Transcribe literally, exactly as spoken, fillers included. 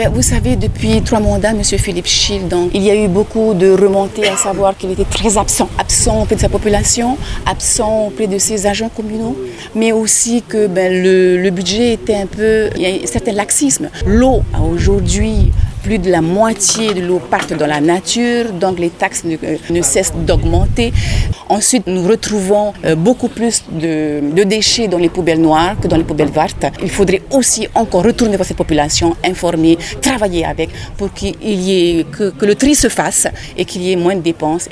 Vous savez, depuis trois mandats, M. Philippe Chil, donc, il y a eu beaucoup de remontées, à savoir qu'il était très absent. Absent auprès de sa population, absent auprès de ses agents communaux, mais aussi que ben, le, le budget était un peu... Il y a un certain laxisme. L'eau, aujourd'hui, plus de la moitié de l'eau part dans la nature, donc les taxes ne, ne cessent d'augmenter. Ensuite, nous retrouvons beaucoup plus de, de déchets dans les poubelles noires que dans les poubelles vertes. Il faudrait aussi encore retourner vers cette population, informer, travailler avec pour qu'il y ait, que, que le tri se fasse et qu'il y ait moins de dépenses.